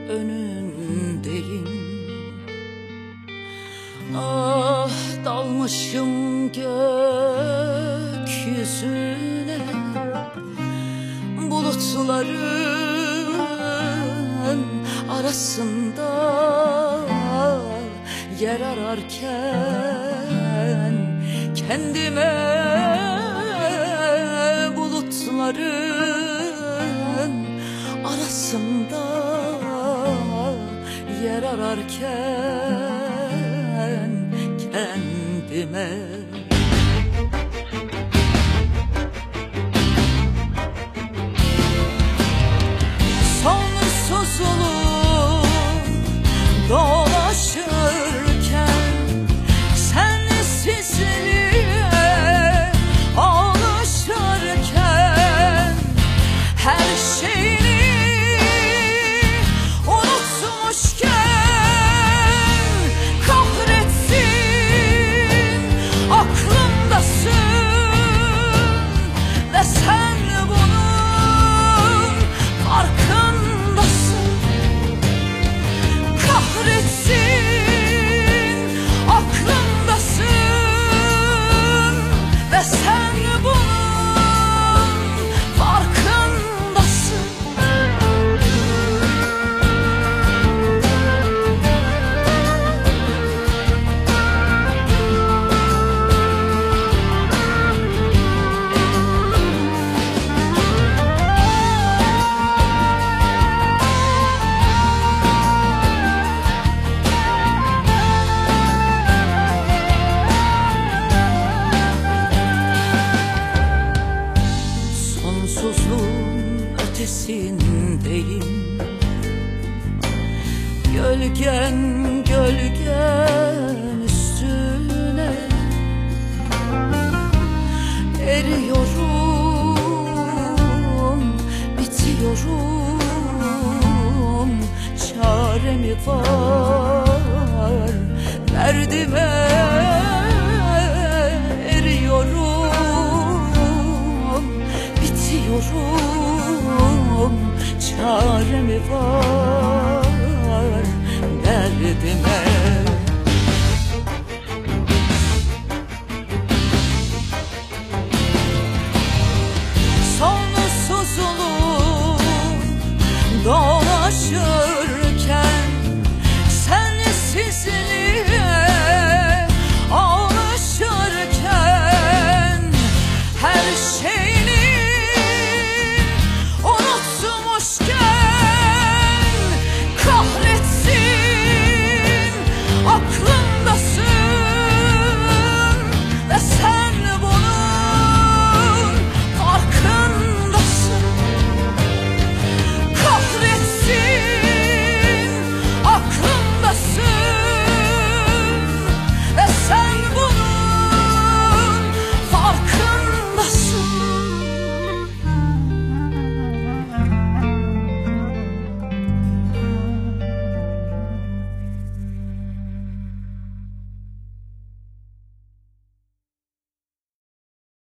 önündeyim. Ah, dalmışım gökyüzüne, bulutların arasında yer ararken kendime bulutların arasında yer ararken kendime sonsuzluğu dolaşırken sensizliğe alışırken her şeyini unutmuşken kahretsin aklımdasın ve sen bunun farkındasın. Kahretsin aklımdasın ve sen bunun farkındasın. Sonsuzluğun ötesindeyim. Gölgen gölgen üstüne eriyorum, bitiyorum. Çare mi var derdime? Eriyorum, bitiyorum. Çare mi var derdime? Sonsuzluğu dolaşırken sensizliğe alışırken her şeyini unutmuşken